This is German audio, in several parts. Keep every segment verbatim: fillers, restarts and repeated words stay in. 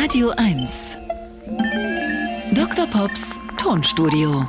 Radio eins. Doktor Pops Tonstudio.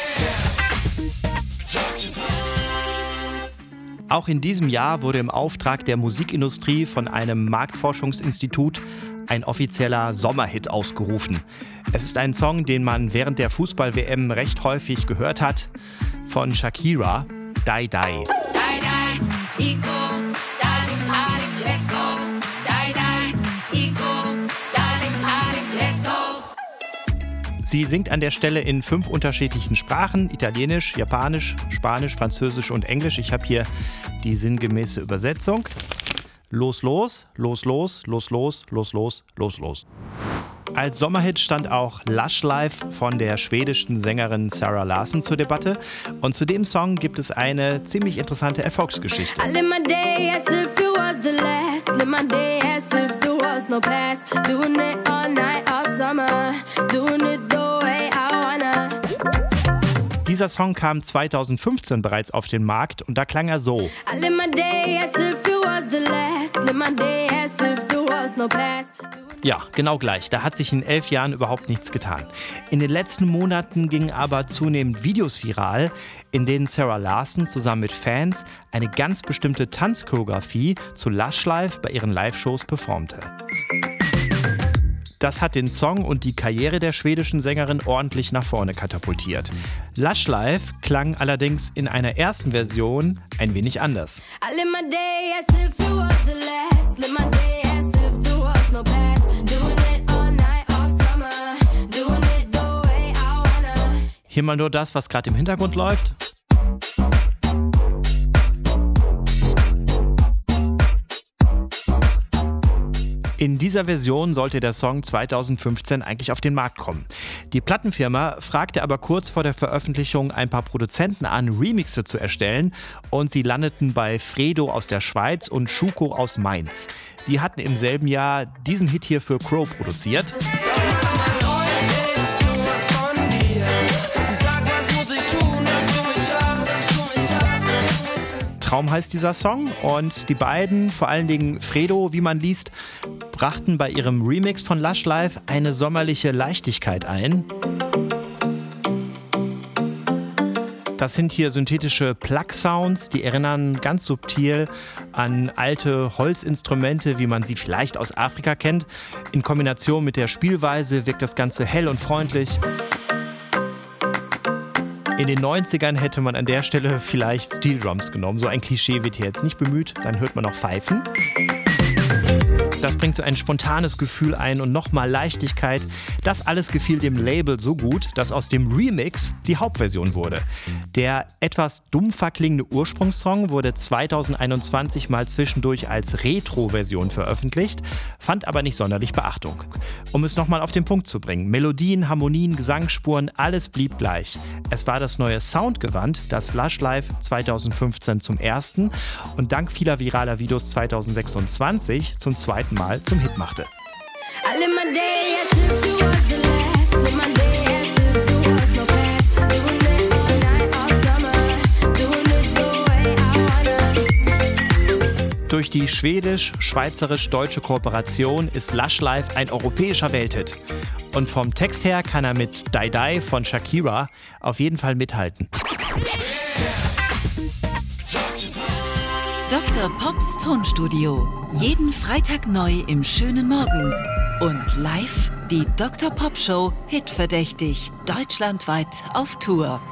Auch in diesem Jahr wurde im Auftrag der Musikindustrie von einem Marktforschungsinstitut ein offizieller Sommerhit ausgerufen. Es ist ein Song, den man während der Fußball-W M recht häufig gehört hat, von Shakira, Die Die. Die, die, Ico, darling, darling, let's go. Die, die, Ico, darling, darling, let's go. Sie singt an der Stelle in fünf unterschiedlichen Sprachen: Italienisch, Japanisch, Spanisch, Französisch und Englisch. Ich habe hier die sinngemäße Übersetzung. Los, los, los, los, los, los, los, los, los, los. Als Sommerhit stand auch Lush Life von der schwedischen Sängerin Zara Larsson zur Debatte. Und zu dem Song gibt es eine ziemlich interessante Erfolgsgeschichte. I live my day as if it was the last. Live my day as if there was no past. Doing it all night, all summer. Doing it the way I wanna. Dieser Song kam zweitausendfünfzehn bereits auf den Markt und da klang er so. I live my day as if it was the last. Live my day as if there was no past. Ja, genau gleich. Da hat sich in elf Jahren überhaupt nichts getan. In den letzten Monaten gingen aber zunehmend Videos viral, in denen Zara Larsson zusammen mit Fans eine ganz bestimmte Tanzchoreografie zu Lush Life bei ihren Live-Shows performte. Das hat den Song und die Karriere der schwedischen Sängerin ordentlich nach vorne katapultiert. Lush Life klang allerdings in einer ersten Version ein wenig anders. I live my day as if it was the last. Live my day as if there was no past. Hier mal nur das, was gerade im Hintergrund läuft. In dieser Version sollte der Song zweitausendfünfzehn eigentlich auf den Markt kommen. Die Plattenfirma fragte aber kurz vor der Veröffentlichung ein paar Produzenten an, Remixe zu erstellen, und sie landeten bei Fredo aus der Schweiz und Schuko aus Mainz. Die hatten im selben Jahr diesen Hit hier für Crow produziert. Traum heißt dieser Song, und die beiden, vor allen Dingen Fredo, wie man liest, brachten bei ihrem Remix von Lush Life eine sommerliche Leichtigkeit ein. Das sind hier synthetische Plug-Sounds, die erinnern ganz subtil an alte Holzinstrumente, wie man sie vielleicht aus Afrika kennt. In Kombination mit der Spielweise wirkt das Ganze hell und freundlich. In den neunzigern hätte man an der Stelle vielleicht Steel Drums genommen. So ein Klischee wird hier jetzt nicht bemüht, dann hört man noch Pfeifen. Das bringt so ein spontanes Gefühl ein und nochmal Leichtigkeit. Das alles gefiel dem Label so gut, dass aus dem Remix die Hauptversion wurde. Der etwas dumpfer klingende Ursprungssong wurde zweitausendeinundzwanzig mal zwischendurch als Retro-Version veröffentlicht, fand aber nicht sonderlich Beachtung. Um es nochmal auf den Punkt zu bringen: Melodien, Harmonien, Gesangsspuren, alles blieb gleich. Es war das neue Soundgewand, das Lush Life zweitausendfünfzehn zum ersten und dank vieler viraler Videos zweitausendsechsundzwanzig zum zweiten Mal zum Hit machte. Durch die schwedisch-schweizerisch-deutsche Kooperation ist Lush Life ein europäischer Welthit. Und vom Text her kann er mit Die Die von Shakira auf jeden Fall mithalten. Doktor Pops Tonstudio. Jeden Freitag neu im schönen Morgen. Und live die Doktor Pop Show Hitverdächtig. Deutschlandweit auf Tour.